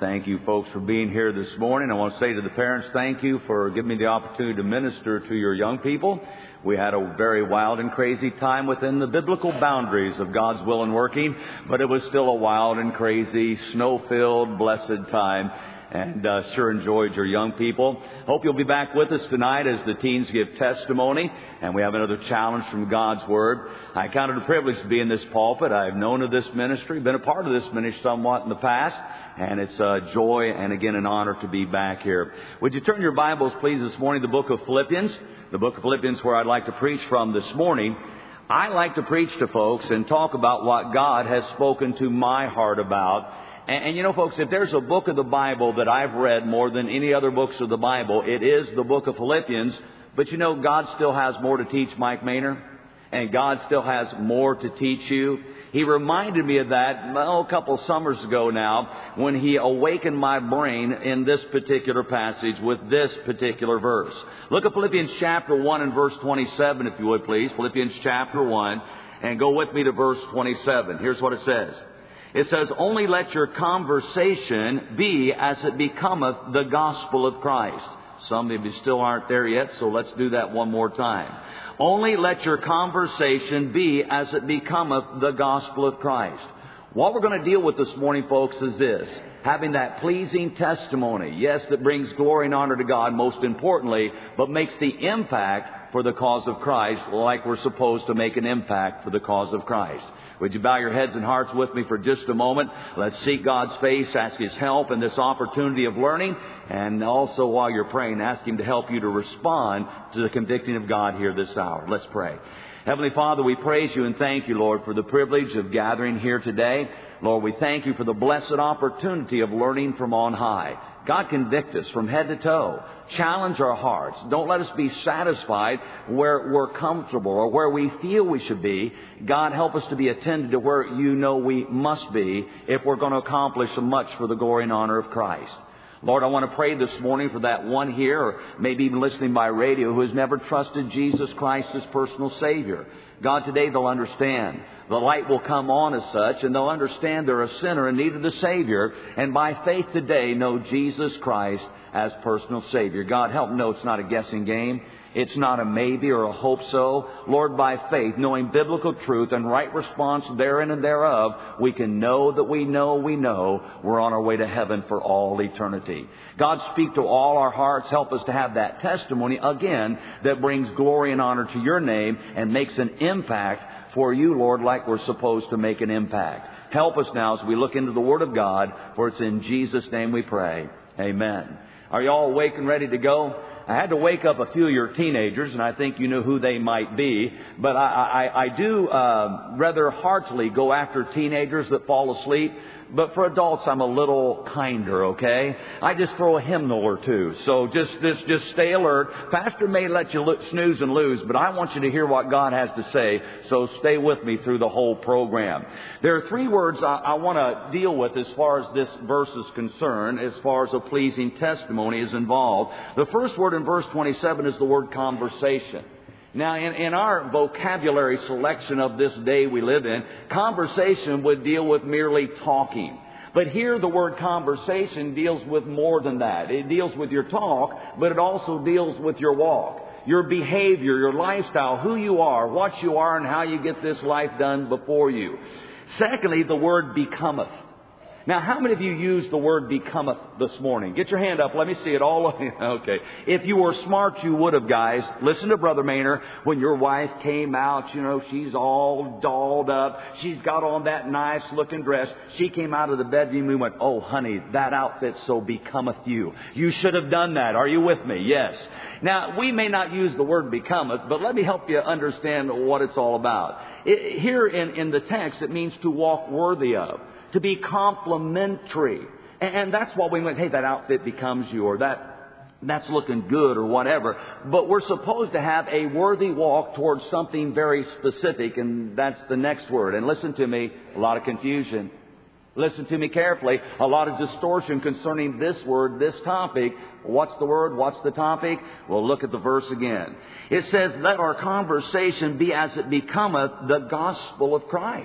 Thank you, folks, for being here this morning. I want to say to the parents, thank you for giving me the opportunity to minister to your young people. We had a very wild and crazy time within the biblical boundaries of God's will and working, but it was still a wild and crazy, snow-filled, blessed time. And sure enjoyed your young people. Hope you'll be back with us tonight as the teens give testimony, and we have another challenge from God's Word. I count it a privilege to be in this pulpit. I've known of this ministry, been a part of this ministry somewhat in the past, and it's a joy and again an honor to be back here. Would you turn your Bibles, please, this morning to the book of Philippians? The book of Philippians, where I'd like to preach from this morning. I like to preach to folks and talk about what God has spoken to my heart about. And you know, folks, if there's a book of the Bible that I've read more than any other books of the Bible, it is the book of Philippians. But you know, God still has more to teach Mike Maynor, and God still has more to teach you. He reminded me of that, a couple summers ago now, when he awakened my brain in this particular passage with this particular verse. Look at Philippians chapter 1 and verse 27, if you would, please. Philippians chapter 1, and go with me to verse 27. Here's what it says. It says, only let your conversation be as it becometh the gospel of Christ. Some of you still aren't there yet, so let's do that one more time. Only let your conversation be as it becometh the gospel of Christ. What we're going to deal with this morning, folks, is this. Having that pleasing testimony, yes, that brings glory and honor to God most importantly, but makes the impact for the cause of Christ like we're supposed to make an impact for the cause of Christ. Would you bow your heads and hearts with me for just a moment? Let's seek God's face, ask His help in this opportunity of learning, and also while you're praying, ask Him to help you to respond to the convicting of God here this hour. Let's pray. Heavenly Father, we praise You and thank You, Lord, for the privilege of gathering here today. Lord, we thank You for the blessed opportunity of learning from on high. God, convict us from head to toe. Challenge our hearts. Don't let us be satisfied where we're comfortable or where we feel we should be. God, help us to be attended to where You know we must be if we're going to accomplish so much for the glory and honor of Christ. Lord, I want to pray this morning for that one here, or maybe even listening by radio, who has never trusted Jesus Christ as personal Savior. God, today they'll understand. The light will come on as such, and they'll understand they're a sinner in need of the Savior, and by faith today know Jesus Christ as personal Savior. God, help them know it's not a guessing game. It's not a maybe or a hope so. Lord, by faith, knowing biblical truth and right response therein and thereof, we can know that we know we're on our way to heaven for all eternity. God, speak to all our hearts. Help us to have that testimony, again, that brings glory and honor to Your name and makes an impact for You, Lord, like we're supposed to make an impact. Help us now as we look into the Word of God, for it's in Jesus' name we pray. Amen. Are you all awake and ready to go? I had to wake up a few of your teenagers, and I think you know who they might be. But I do rather heartily go after teenagers that fall asleep. But for adults, I'm a little kinder, okay? I just throw a hymnal or two. So just stay alert. Pastor may let you snooze and lose, but I want you to hear what God has to say. So stay with me through the whole program. There are three words I want to deal with as far as this verse is concerned, as far as a pleasing testimony is involved. The first word in verse 27 is the word conversation. Now, in our vocabulary selection of this day we live in, conversation would deal with merely talking. But here the word conversation deals with more than that. It deals with your talk, but it also deals with your walk, your behavior, your lifestyle, who you are, what you are, and how you get this life done before you. Secondly, the word becometh. Now, how many of you used the word becometh this morning? Get your hand up. Let me see it all. Okay. If you were smart, you would have, guys. Listen to Brother Maynor. When your wife came out, you know, she's all dolled up. She's got on that nice looking dress. She came out of the bedroom and went, oh, honey, that outfit so becometh you. You should have done that. Are you with me? Yes. Now, we may not use the word becometh, but let me help you understand what it's all about. Here in the text, it means to walk worthy of, to be complimentary. And that's why we went, hey, that outfit becomes you, or that's looking good, or whatever. But we're supposed to have a worthy walk towards something very specific, and that's the next word. And listen to me, a lot of confusion. Listen to me carefully. A lot of distortion concerning this word, this topic. What's the word? What's the topic? Well, look at the verse again. It says, let our conversation be as it becometh the gospel of Christ.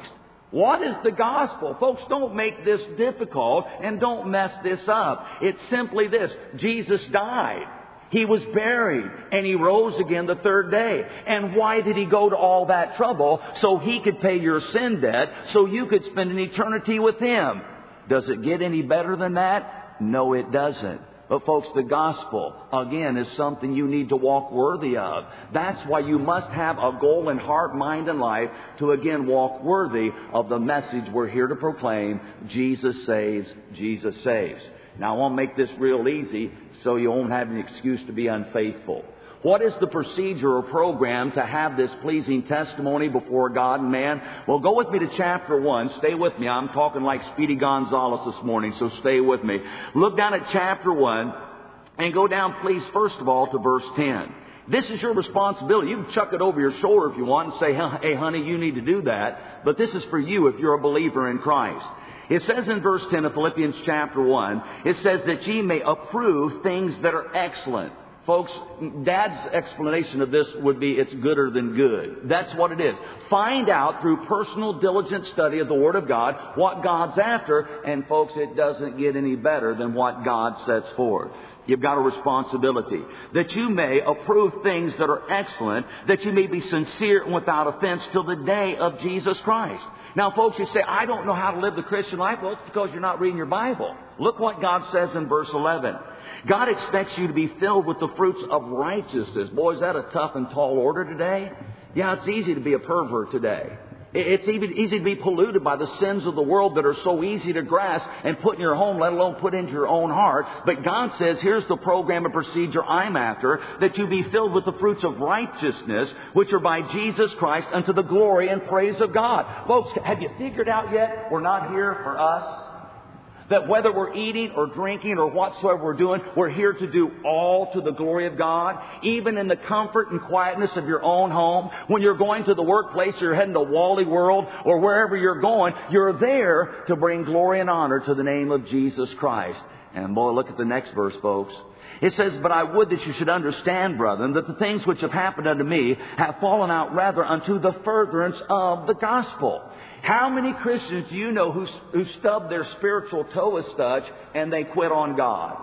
What is the gospel? Folks, don't make this difficult and don't mess this up. It's simply this. Jesus died. He was buried and He rose again the third day. And why did He go to all that trouble? So He could pay your sin debt, so you could spend an eternity with Him. Does it get any better than that? No, it doesn't. But folks, the gospel, again, is something you need to walk worthy of. That's why you must have a goal in heart, mind, and life to, again, walk worthy of the message we're here to proclaim. Jesus saves, Jesus saves. Now, I won't make this real easy so you won't have an excuse to be unfaithful. What is the procedure or program to have this pleasing testimony before God and man? Well, go with me to chapter 1. Stay with me. I'm talking like Speedy Gonzales this morning, so stay with me. Look down at chapter 1 and go down, please, first of all, to verse 10. This is your responsibility. You can chuck it over your shoulder if you want and say, hey, honey, you need to do that. But this is for you if you're a believer in Christ. It says in verse 10 of Philippians chapter 1, it says that ye may approve things that are excellent. Folks, Dad's explanation of this would be it's gooder than good. That's what it is. Find out through personal, diligent study of the Word of God what God's after. And folks, it doesn't get any better than what God sets forth. You've got a responsibility. That you may approve things that are excellent, that you may be sincere and without offense till the day of Jesus Christ. Now, folks, you say, I don't know how to live the Christian life. Well, it's because you're not reading your Bible. Look what God says in verse 11. God expects you to be filled with the fruits of righteousness. Boy, is that a tough and tall order today? Yeah, it's easy to be a pervert today. It's even easy to be polluted by the sins of the world that are so easy to grasp and put in your home, let alone put into your own heart. But God says, here's the program and procedure I'm after, that you be filled with the fruits of righteousness, which are by Jesus Christ unto the glory and praise of God. Folks, have you figured out yet we're not here for us? That whether we're eating or drinking or whatsoever we're doing, we're here to do all to the glory of God. Even in the comfort and quietness of your own home, when you're going to the workplace or you're heading to Wally World or wherever you're going, you're there to bring glory and honor to the name of Jesus Christ. And boy, look at the next verse, folks. It says, but I would that you should understand, brethren, that the things which have happened unto me have fallen out rather unto the furtherance of the gospel. How many Christians do you know who stubbed their spiritual toe as such and they quit on God?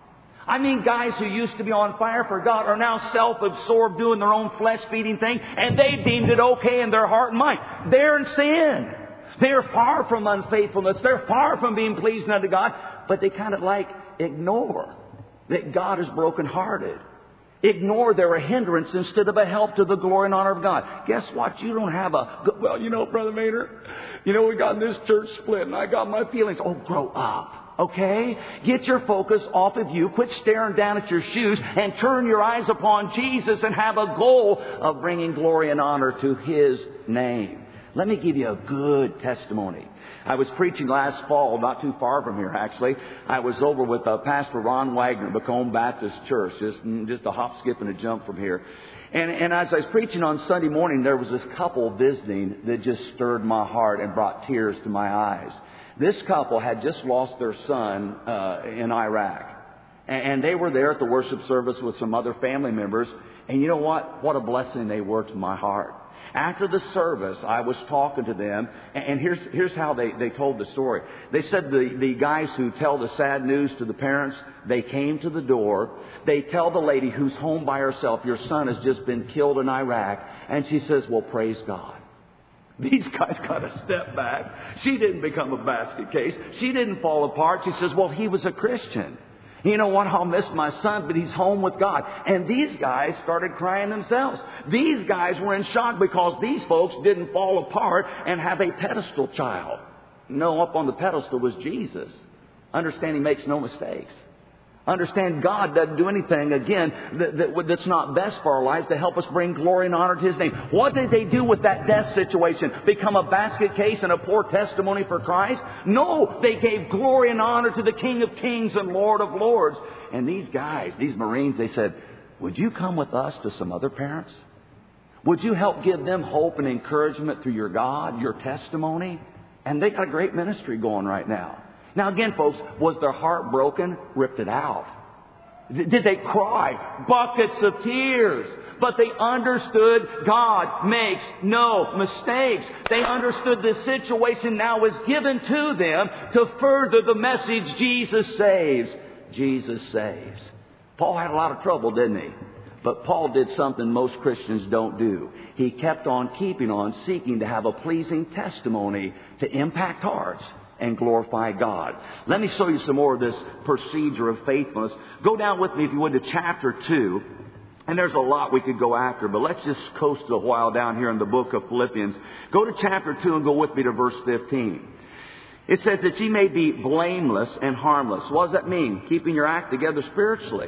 I mean, guys who used to be on fire for God are now self-absorbed doing their own flesh-feeding thing, and they deemed it okay in their heart and mind. They're in sin. They're far from unfaithfulness. They're far from being pleasing unto God, but they kind of like ignore that God is brokenhearted. Ignore they're a hindrance instead of a help to the glory and honor of God. Guess what? You don't have well, Brother Maynard, we got this church split and I got my feelings. Oh, grow up, okay? Get your focus off of you. Quit staring down at your shoes and turn your eyes upon Jesus and have a goal of bringing glory and honor to His name. Let me give you a good testimony. I was preaching last fall, not too far from here, actually. I was over with Pastor Ron Wagner, Macomb Baptist Church, just a hop, skip, and a jump from here. And as I was preaching on Sunday morning, there was this couple visiting that just stirred my heart and brought tears to my eyes. This couple had just lost their son in Iraq. And they were there at the worship service with some other family members. And you know what? What a blessing they were to my heart. After the service, I was talking to them, and here's how they told the story. They said the guys who tell the sad news to the parents, they came to the door. They tell the lady who's home by herself, your son has just been killed in Iraq. And she says, well, praise God. These guys got to step back. She didn't become a basket case. She didn't fall apart. She says, well, he was a Christian. You know what? I'll miss my son, but he's home with God. And these guys started crying themselves. These guys were in shock because these folks didn't fall apart and have a pedestal child. No, up on the pedestal was Jesus. Understand He makes no mistakes. Understand God doesn't do anything, again, that's not best for our lives to help us bring glory and honor to His name. What did they do with that death situation? Become a basket case and a poor testimony for Christ? No, they gave glory and honor to the King of Kings and Lord of Lords. And these guys, these Marines, they said, would you come with us to some other parents? Would you help give them hope and encouragement through your God, your testimony? And they got a great ministry going right now. Now again, folks, was their heart broken? Ripped it out. Did they cry? Buckets of tears. But they understood God makes no mistakes. They understood the situation now was given to them to further the message, Jesus saves. Jesus saves. Paul had a lot of trouble, didn't he? But Paul did something most Christians don't do. He kept on keeping on, seeking to have a pleasing testimony to impact hearts and glorify God. Let me show you some more of this procedure of faithfulness. Go down with me, if you would, to chapter 2. And there's a lot we could go after, but let's just coast a while down here in the book of Philippians. Go to chapter 2 and go with me to verse 15. It says that ye may be blameless and harmless. What does that mean? Keeping your act together spiritually.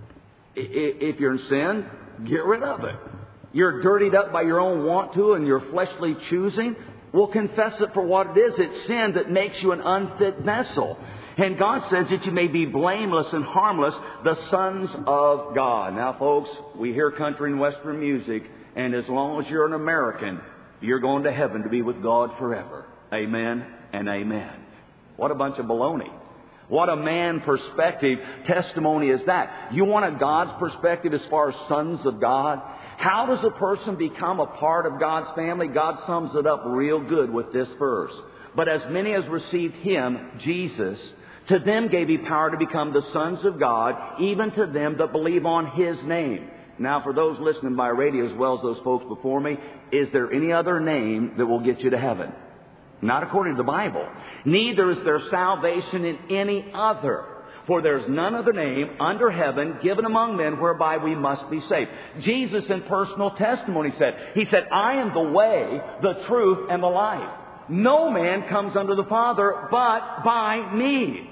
If you're in sin, get rid of it. You're dirtied up by your own want to and your fleshly choosing. Well, confess it for what it is. It's sin that makes you an unfit vessel. And God says that you may be blameless and harmless, the sons of God. Now, folks, we hear country and western music, and as long as you're an American, you're going to heaven to be with God forever. Amen and amen. What a bunch of baloney. What a man perspective testimony is that. You want a God's perspective as far as sons of God? How does a person become a part of God's family? God sums it up real good with this verse. But as many as received Him, Jesus, to them gave He power to become the sons of God, even to them that believe on His name. Now, for those listening by radio as well as those folks before me, is there any other name that will get you to heaven? Not according to the Bible. Neither is there salvation in any other. For there's none other name under heaven given among men whereby we must be saved. Jesus in personal testimony said, He said, I am the way, the truth, and the life. No man comes unto the Father but by me.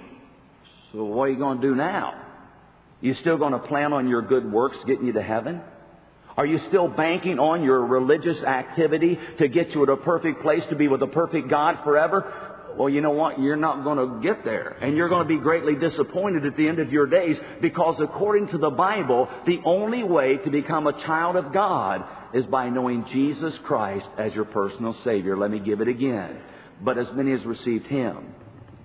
So what are you going to do now? You still going to plan on your good works getting you to heaven? Are you still banking on your religious activity to get you at a perfect place to be with a perfect God forever? Well, you know what? You're not going to get there. And you're going to be greatly disappointed at the end of your days, because according to the Bible, the only way to become a child of God is by knowing Jesus Christ as your personal Savior. Let me give it again. But as many as received Him,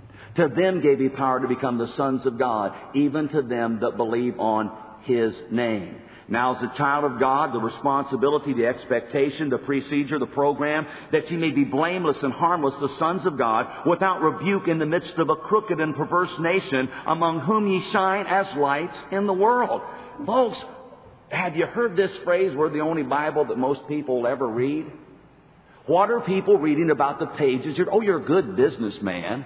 to them gave He power to become the sons of God, even to them that believe on His name. Now, as a child of God, the responsibility, the expectation, the procedure, the program, that ye may be blameless and harmless, the sons of God, without rebuke in the midst of a crooked and perverse nation, among whom ye shine as lights in the world. Folks, have you heard this phrase, we're the only Bible that most people will ever read? What are people reading about the pages? You're a good businessman.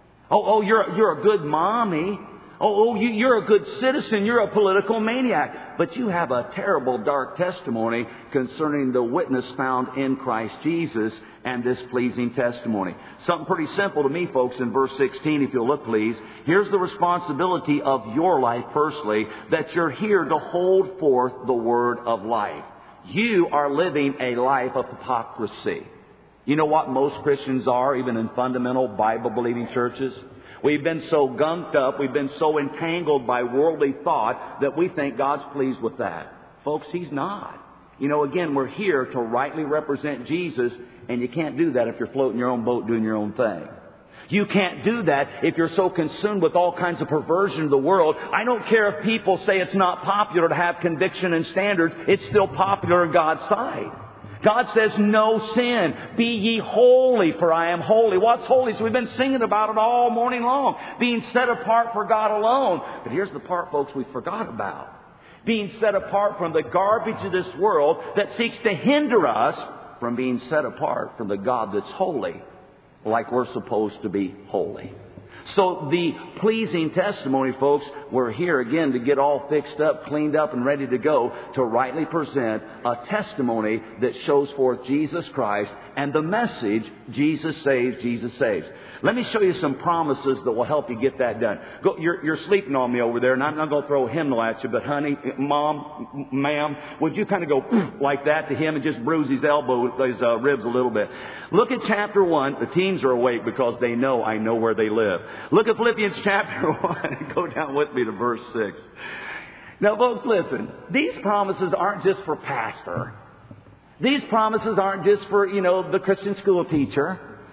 You're a good mommy. You're a good citizen. You're a political maniac. But you have a terrible, dark testimony concerning the witness found in Christ Jesus and this pleasing testimony. Something pretty simple to me, folks, in verse 16, if you'll look, please. Here's the responsibility of your life personally, that you're here to hold forth the word of life. You are living a life of hypocrisy. You know what most Christians are, even in fundamental Bible-believing churches? We've been so gunked up, we've been so entangled by worldly thought that we think God's pleased with that. Folks, He's not. You know, again, we're here to rightly represent Jesus, and you can't do that if you're floating your own boat doing your own thing. You can't do that if you're so consumed with all kinds of perversion of the world. I don't care if people say it's not popular to have conviction and standards. It's still popular in God's sight. God says, no sin. Be ye holy, for I am holy. What's holy? So we've been singing about it all morning long. Being set apart for God alone. But here's the part, folks, we forgot about. Being set apart from the garbage of this world that seeks to hinder us from being set apart from the God that's holy, like we're supposed to be holy. So the pleasing testimony, folks, we're here again to get all fixed up, cleaned up, and ready to go to rightly present a testimony that shows forth Jesus Christ and the message, Jesus saves, Jesus saves. Let me show you some promises that will help you get that done. You're sleeping on me over there, and I'm not going to throw a hymnal at you, but honey, mom, ma'am, would you kind of go like that to him and just bruise his ribs a little bit? Look at chapter 1. The teens are awake because they know I know where they live. Look at Philippians chapter 1 and go down with me to verse 6. Now, folks, listen. These promises aren't just for pastor. These promises aren't just for, the Christian school teacher.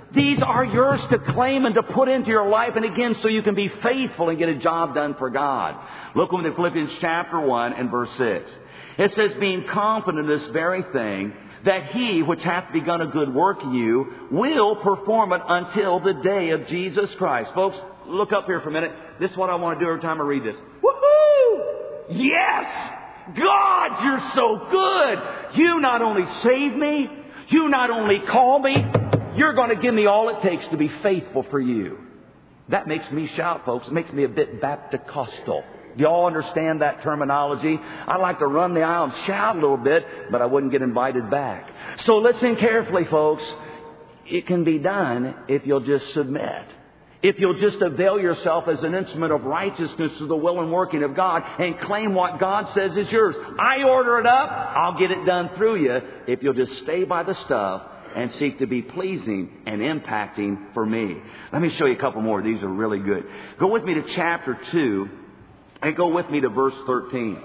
These are yours to claim and to put into your life, and again, so you can be faithful and get a job done for God. Look with me at Philippians chapter 1 and verse 6. It says, being confident of this very thing, that he which hath begun a good work in you will perform it until the day of Jesus Christ. Folks, look up here for a minute. This is what I want to do every time I read this. Woohoo! Yes! God, you're so good! You not only save me, you not only call me, you're going to give me all it takes to be faithful for you. That makes me shout, folks. It makes me a bit Baptist-costal. Do you all understand that terminology? I like to run the aisle and shout a little bit, but I wouldn't get invited back. So listen carefully, folks. It can be done if you'll just submit. If you'll just avail yourself as an instrument of righteousness to the will and working of God and claim what God says is yours. I order it up, I'll get it done through you if you'll just stay by the stuff and seek to be pleasing and impacting for me. Let me show you a couple more. These are really good. Go with me to chapter 2 and go with me to verse 13.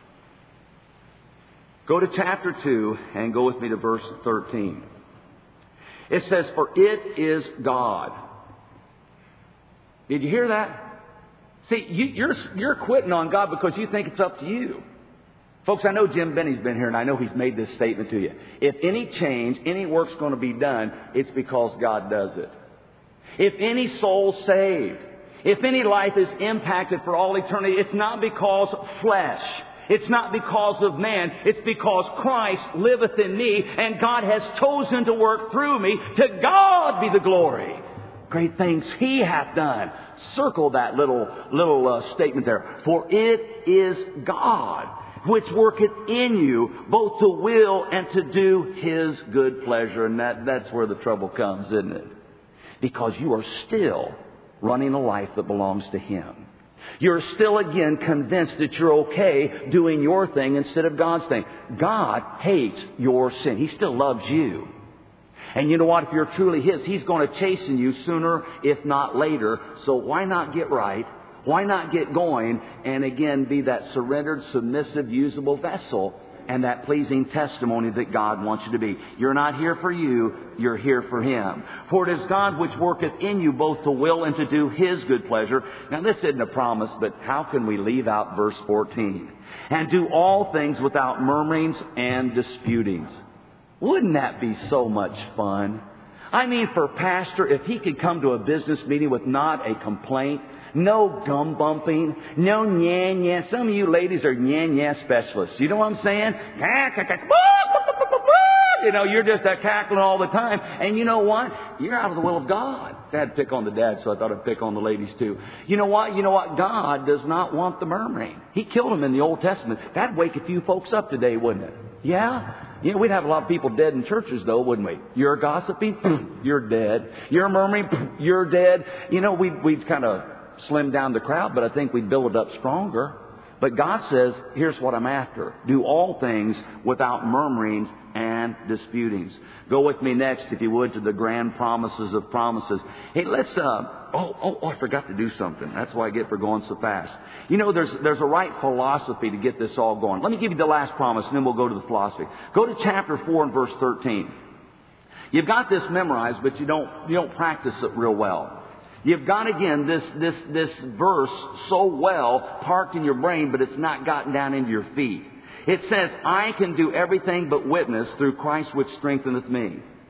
Go to chapter 2 and go with me to verse 13. It says, for it is God. Did you hear that? See, you're quitting on God because you think it's up to you. Folks, I know Jim Benny's been here and I know he's made this statement to you. If any change, any work's going to be done, it's because God does it. If any soul's saved, if any life is impacted for all eternity, it's not because of flesh. It's not because of man. It's because Christ liveth in me and God has chosen to work through me. To God be the glory. Great things He hath done. Circle that little statement there. For it is God which worketh in you both to will and to do His good pleasure. And that's where the trouble comes, isn't it? Because you are still running a life that belongs to Him. You're still again convinced that you're okay doing your thing instead of God's thing. God hates your sin. He still loves you. And you know what? If you're truly His, He's going to chasten you sooner, if not later. So why not get right? Why not get going and again be that surrendered, submissive, usable vessel and that pleasing testimony that God wants you to be? You're not here for you, you're here for Him. For it is God which worketh in you both to will and to do His good pleasure. Now this isn't a promise, but how can we leave out verse 14? And do all things without murmurings and disputings. Wouldn't that be so much fun? I mean, for Pastor, if he could come to a business meeting with not a complaint, no gum bumping, no nya-nya. Some of you ladies are nya-nya specialists. You know what I'm saying? You know, you're just cackling all the time. And you know what? You're out of the will of God. Dad pick on the dad, so I thought I'd pick on the ladies too. You know what? God does not want the murmuring. He killed them in the Old Testament. That'd wake a few folks up today, wouldn't it? Yeah? You know, we'd have a lot of people dead in churches, though, wouldn't we? You're gossiping? You're dead. You're murmuring? You're dead. You know, we'd kind of slim down the crowd, but I think we'd build it up stronger. But God says, here's what I'm after. Do all things without murmurings and disputings. Go with me next, if you would, to the grand promises of promises. Hey, let's, I forgot to do something. That's why I get for going so fast. You know, there's a right philosophy to get this all going. Let me give you the last promise, and then we'll go to the philosophy. Go to chapter 4 and verse 13. You've got this memorized, but you don't practice it real well. You've got, again, this verse so well parked in your brain, but it's not gotten down into your feet. It says, I can do everything but witness through Christ which strengtheneth me.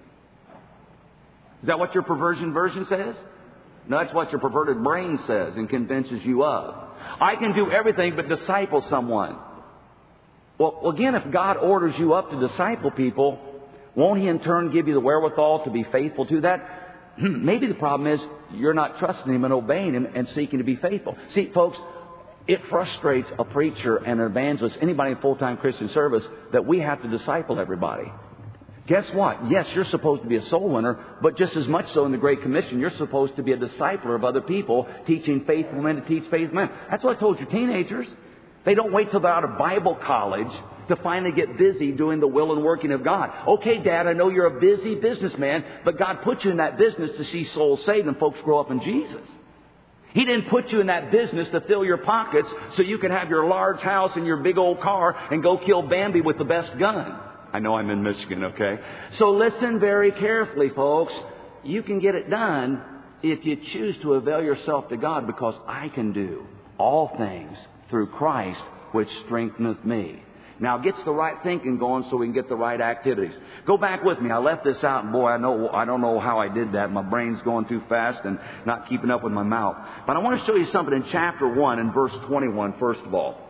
Is that what your perversion version says? No, that's what your perverted brain says and convinces you of. I can do everything but disciple someone. Well, again, if God orders you up to disciple people, won't He in turn give you the wherewithal to be faithful to that? Maybe the problem is you're not trusting Him and obeying Him and seeking to be faithful. See, folks, it frustrates a preacher and an evangelist, anybody in full-time Christian service, that we have to disciple everybody. Guess what? Yes, you're supposed to be a soul winner, but just as much so in the Great Commission, you're supposed to be a discipler of other people, teaching faithful men to teach faithful men. That's what I told your teenagers. They don't wait till they're out of Bible college to finally get busy doing the will and working of God. Okay, Dad, I know you're a busy businessman, but God put you in that business to see souls saved and folks grow up in Jesus. He didn't put you in that business to fill your pockets so you can have your large house and your big old car and go kill Bambi with the best gun. I know I'm in Michigan, okay? So listen very carefully, folks. you can get it done if you choose to avail yourself to God, because I can do all things through Christ which strengtheneth me. Now gets the right thinking going so we can get the right activities. Go back with me. I left this out, and boy, I don't know how I did that. My brain's going too fast and not keeping up with my mouth. But I want to show you something in chapter 1 and verse 21, first of all.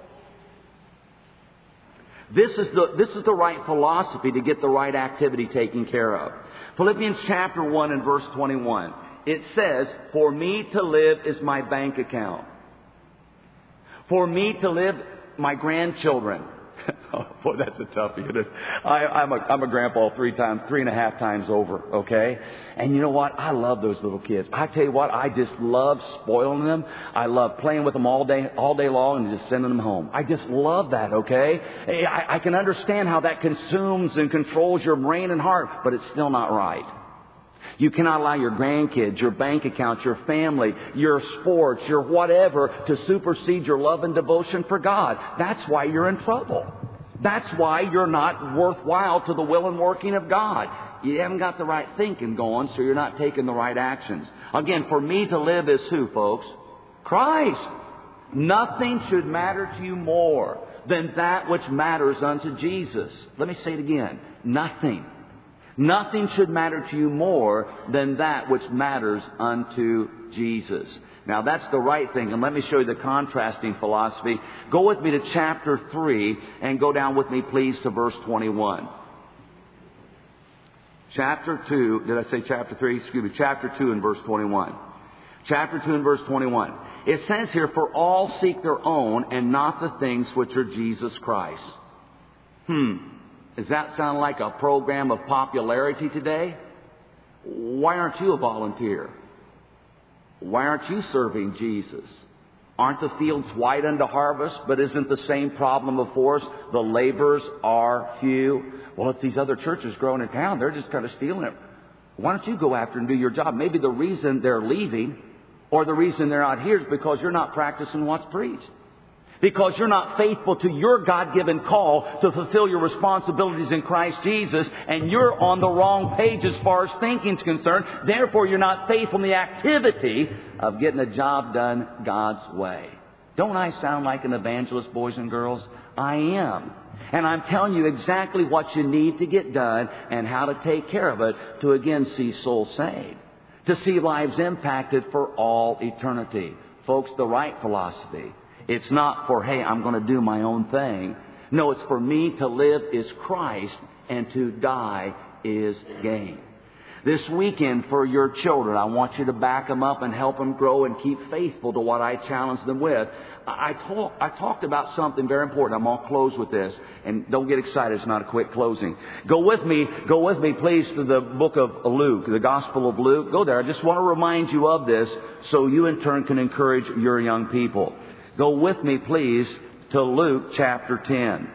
This is the right philosophy to get the right activity taken care of. Philippians chapter 1 and verse 21. It says, "For me to live is my bank account. For me to live, my grandchildren." Oh, boy, that's a toughie. I'm a grandpa 3.5 times over, okay? And you know what? I love those little kids. I tell you what, I just love spoiling them. I love playing with them all day long and just sending them home. I just love that, okay? I can understand how that consumes and controls your brain and heart, but it's still not right. You cannot allow your grandkids, your bank accounts, your family, your sports, your whatever to supersede your love and devotion for God. That's why you're in trouble. That's why you're not worthwhile to the will and working of God. You haven't got the right thinking going, so you're not taking the right actions. Again, for me to live is who, folks? Christ. Nothing should matter to you more than that which matters unto Jesus. Let me say it again. Nothing. Nothing should matter to you more than that which matters unto Jesus. Now that's the right thing. And let me show you the contrasting philosophy. Go with me to chapter 3 and go down with me, please, to verse 21. Chapter 2, did I say chapter 3? Excuse me, chapter 2 and verse 21. Chapter 2 and verse 21. It says here, "For all seek their own and not the things which are Jesus Christ." Does that sound like a program of popularity today? Why aren't you a volunteer? Why aren't you serving Jesus? Aren't the fields white unto harvest? But isn't the same problem before us? The laborers are few. Well, if these other churches growing in town, they're just kind of stealing it. Why don't you go after and do your job? Maybe the reason they're leaving or the reason they're out here is because you're not practicing what's preached. Because you're not faithful to your God-given call to fulfill your responsibilities in Christ Jesus, and you're on the wrong page as far as thinking's concerned. Therefore, you're not faithful in the activity of getting a job done God's way. Don't I sound like an evangelist, boys and girls? I am. And I'm telling you exactly what you need to get done and how to take care of it to again see souls saved, to see lives impacted for all eternity. Folks, the right philosophy. It's not for, hey, I'm going to do my own thing. No, it's for me to live is Christ and to die is gain. This weekend for your children, I want you to back them up and help them grow and keep faithful to what I challenge them with. I talked about something very important. I'm going to close with this. And don't get excited. It's not a quick closing. Go with me, please, to the book of Luke, the Gospel of Luke. Go there. I just want to remind you of this so you in turn can encourage your young people. Go with me, please, to Luke chapter 10.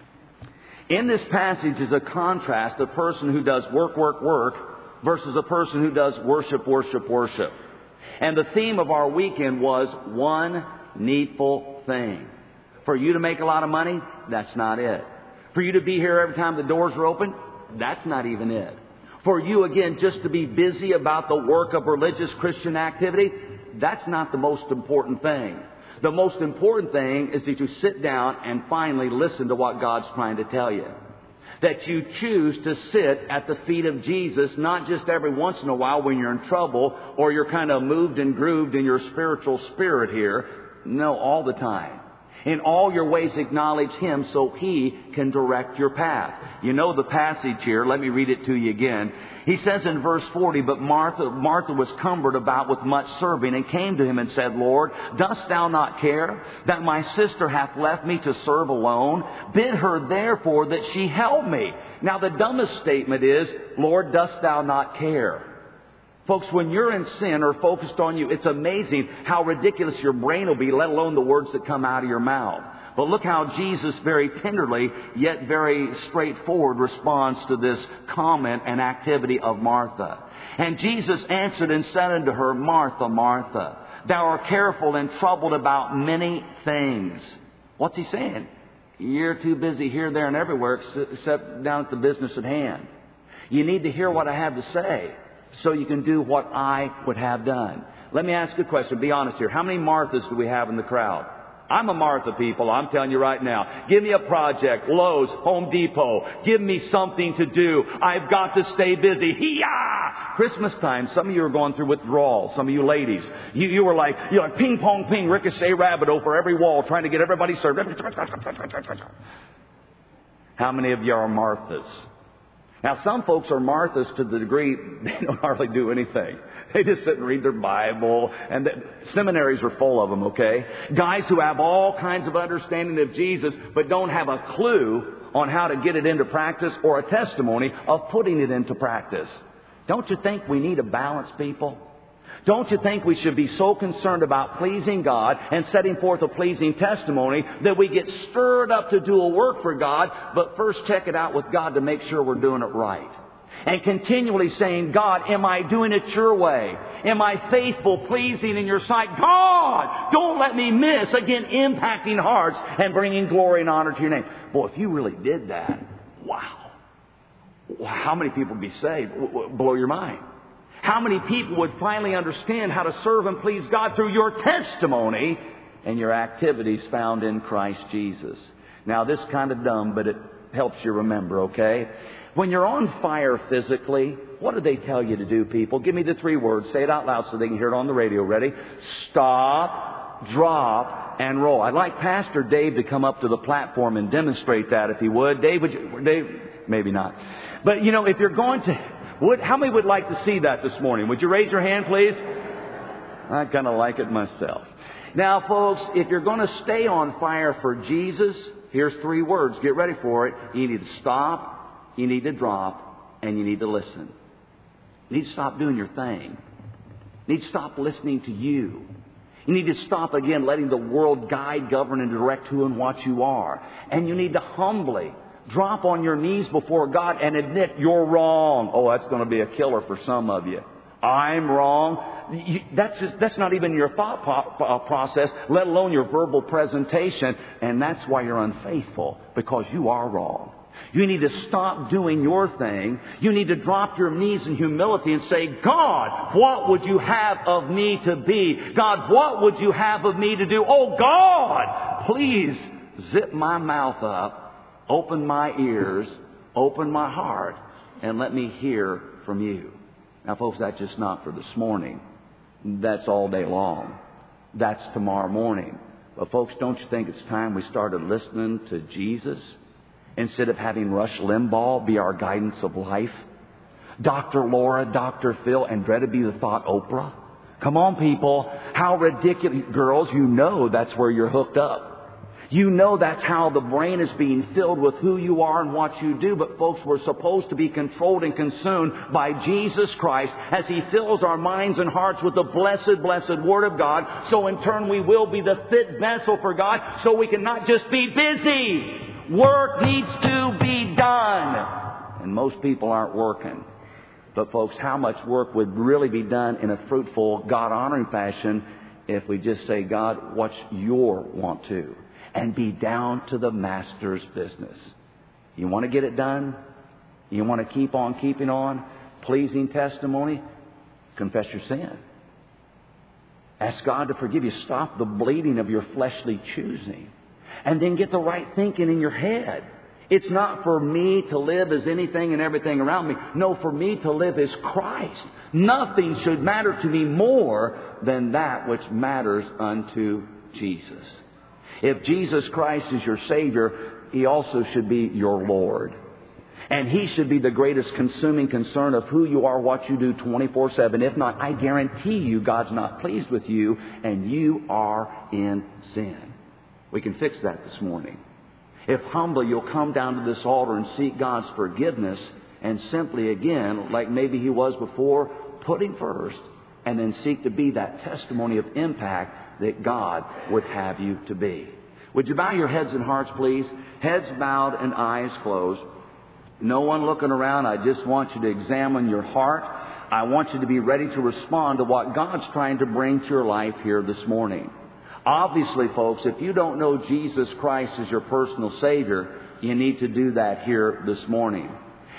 In this passage is a contrast, a person who does work versus a person who does worship. And the theme of our weekend was one needful thing. For you to make a lot of money, that's not it. For you to be here every time the doors are open, that's not even it. For you, again, just to be busy about the work of religious Christian activity, that's not the most important thing. The most important thing is that you sit down and finally listen to what God's trying to tell you. That you choose to sit at the feet of Jesus, not just every once in a while when you're in trouble or you're kind of moved and grooved in your spiritual spirit here. No, all the time. In all your ways acknowledge Him so He can direct your path. You know the passage here. Let me read it to you again. He says in verse 40, "But Martha was cumbered about with much serving and came to Him and said, Lord, dost Thou not care that my sister hath left me to serve alone? Bid her therefore that she help me." Now the dumbest statement is, Lord, dost Thou not care? Folks, when you're in sin or focused on you, it's amazing how ridiculous your brain will be, let alone the words that come out of your mouth. But look how Jesus very tenderly, yet very straightforward, responds to this comment and activity of Martha. "And Jesus answered and said unto her, Martha, Martha, thou art careful and troubled about many things." What's He saying? You're too busy here, there, and everywhere except down at the business at hand. You need to hear what I have to say. so you can do what I would have done. Let me ask you a question. Be honest here. How many Marthas do we have in the crowd? I'm a Martha, people. I'm telling you right now. Give me a project. Lowe's, Home Depot. Give me something to do. I've got to stay busy. Hee-yah! Christmas time, some of you are going through withdrawal. Some of you ladies. You were like, ping, pong, ping, ricochet, rabbit over every wall trying to get everybody served. How many of you are Marthas? Now, some folks are Marthas to the degree they don't hardly do anything. They just sit and read their Bible, and the seminaries are full of them, okay? Guys who have all kinds of understanding of Jesus, but don't have a clue on how to get it into practice or a testimony of putting it into practice. Don't you think we need a balance, people? Don't you think we should be so concerned about pleasing God and setting forth a pleasing testimony that we get stirred up to do a work for God, but first check it out with God to make sure we're doing it right? And continually saying, God, am I doing it your way? Am I faithful, pleasing in your sight? God, don't let me miss. Again, impacting hearts and bringing glory and honor to your name. Boy, if you really did that, wow. How many people would be saved? Blow your mind. How many people would finally understand how to serve and please God through your testimony and your activities found in Christ Jesus? Now, this is kind of dumb, but it helps you remember, okay? When you're on fire physically, what do they tell you to do, people? Give me the 3 words. Say it out loud so they can hear it on the radio. Ready? Stop, drop, and roll. I'd like Pastor Dave to come up to the platform and demonstrate that if he would. Dave, maybe not. But, if you're going to... how many would like to see that this morning? Would you raise your hand, please? I kind of like it myself. Now, folks, if you're going to stay on fire for Jesus, here's 3 words. Get ready for it. You need to stop. You need to drop, and you need to listen. You need to stop doing your thing. You need to stop listening to you. You need to stop, again, letting the world guide, govern, and direct who and what you are. And you need to humbly drop on your knees before God and admit you're wrong. Oh, that's going to be a killer for some of you. I'm wrong. That's not even your thought process, let alone your verbal presentation. And that's why you're unfaithful, because you are wrong. You need to stop doing your thing. You need to drop your knees in humility and say, God, what would you have of me to be? God, what would you have of me to do? Oh, God, please zip my mouth up, open my ears, open my heart, and let me hear from you. Now, folks, that's just not for this morning. That's all day long. That's tomorrow morning. But, folks, don't you think it's time we started listening to Jesus? Instead of having Rush Limbaugh be our guidance of life, Dr. Laura, Dr. Phil, and dread to be the thought Oprah. Come on, people. How ridiculous. Girls, you know that's where you're hooked up. You know that's how the brain is being filled with who you are and what you do. But folks, we're supposed to be controlled and consumed by Jesus Christ as He fills our minds and hearts with the blessed, blessed Word of God. So in turn we will be the fit vessel for God, so we can not just be busy. Work needs to be done. And most people aren't working. But folks, how much work would really be done in a fruitful, God-honoring fashion if we just say, God, what's your want to? And be down to the Master's business. You want to get it done? You want to keep on keeping on? Pleasing testimony? Confess your sin. Ask God to forgive you. Stop the bleeding of your fleshly choosing. And then get the right thinking in your head. It's not for me to live as anything and everything around me. No, for me to live as Christ. Nothing should matter to me more than that which matters unto Jesus. If Jesus Christ is your Savior, He also should be your Lord. And He should be the greatest consuming concern of who you are, what you do 24/7. If not, I guarantee you God's not pleased with you and you are in sin. We can fix that this morning. If humbly you'll come down to this altar and seek God's forgiveness and simply again, like maybe He was before, put Him first and then seek to be that testimony of impact that God would have you to be. Would you bow your heads and hearts, please? Heads bowed and eyes closed. No one looking around. I just want you to examine your heart. I want you to be ready to respond to what God's trying to bring to your life here this morning. Obviously, folks, if you don't know Jesus Christ as your personal Savior, you need to do that here this morning.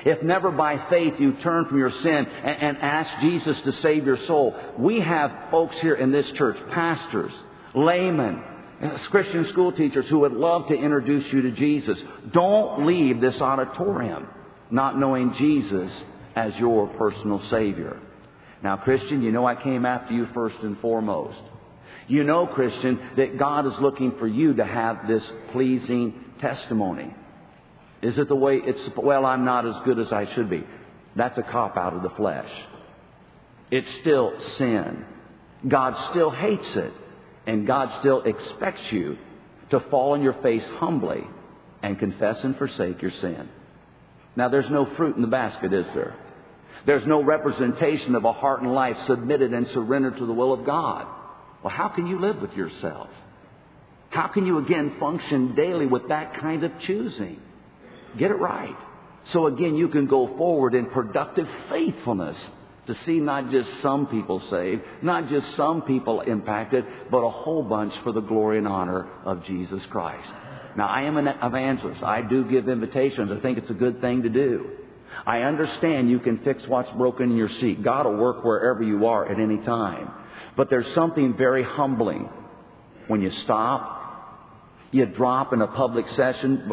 if never by faith you turn from your sin and ask Jesus to save your soul, we have folks here in this church, pastors, laymen, Christian school teachers who would love to introduce you to Jesus. Don't leave this auditorium not knowing Jesus as your personal Savior. Now, Christian, you know I came after you first and foremost. You know, Christian, that God is looking for you to have this pleasing testimony. Is it the way well, I'm not as good as I should be. That's a cop-out of the flesh. It's still sin. God still hates it. And God still expects you to fall on your face humbly and confess and forsake your sin. Now, there's no fruit in the basket, is there? There's no representation of a heart and life submitted and surrendered to the will of God. Well, how can you live with yourself? How can you again function daily with that kind of choosing? Get it right. So again, you can go forward in productive faithfulness to see not just some people saved, not just some people impacted, but a whole bunch for the glory and honor of Jesus Christ. Now, I am an evangelist. I do give invitations. I think it's a good thing to do. I understand you can fix what's broken in your seat. God will work wherever you are at any time. But there's something very humbling when you stop, you drop in a public session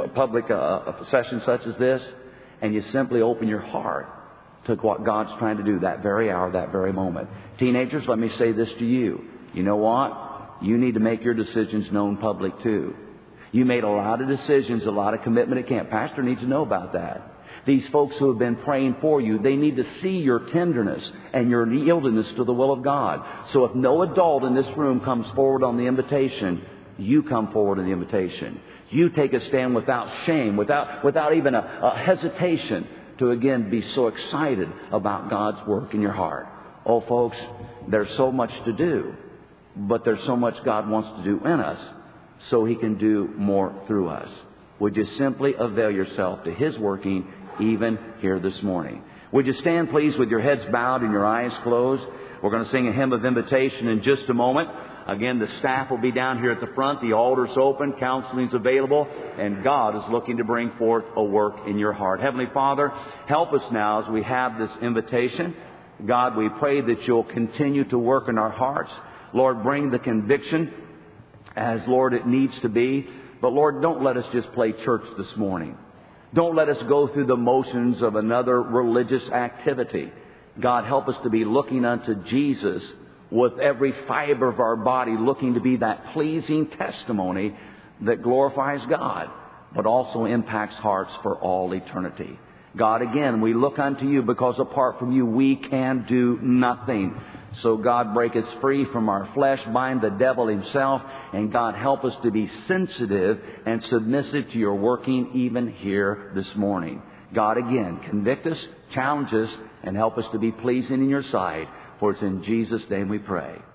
such as this, and you simply open your heart to what God's trying to do that very hour, that very moment. Teenagers, let me say this to you. You know what? You need to make your decisions known public too. You made a lot of decisions, a lot of commitment at camp. Pastor needs to know about that. These folks who have been praying for you, they need to see your tenderness and your yieldedness to the will of God. So if no adult in this room comes forward on the invitation, you come forward on the invitation. You take a stand without shame, without even a hesitation to again be so excited about God's work in your heart. Oh, folks, there's so much to do, but there's so much God wants to do in us so He can do more through us. Would you simply avail yourself to His working even here this morning? Would you stand, please, with your heads bowed and your eyes closed? We're going to sing a hymn of invitation in just a moment. Again, the staff will be down here at the front. The altar's open. Counseling's available. And God is looking to bring forth a work in your heart. Heavenly Father, help us now as we have this invitation. God, we pray that You'll continue to work in our hearts. Lord, bring the conviction as, Lord, it needs to be. But, Lord, don't let us just play church this morning. Don't let us go through the motions of another religious activity. God, help us to be looking unto Jesus with every fiber of our body, looking to be that pleasing testimony that glorifies God, but also impacts hearts for all eternity. God, again, we look unto You because apart from You, we can do nothing. So God, break us free from our flesh, bind the devil himself, and God, help us to be sensitive and submissive to Your working even here this morning. God, again, convict us, challenge us, and help us to be pleasing in Your sight. For it's in Jesus' name we pray.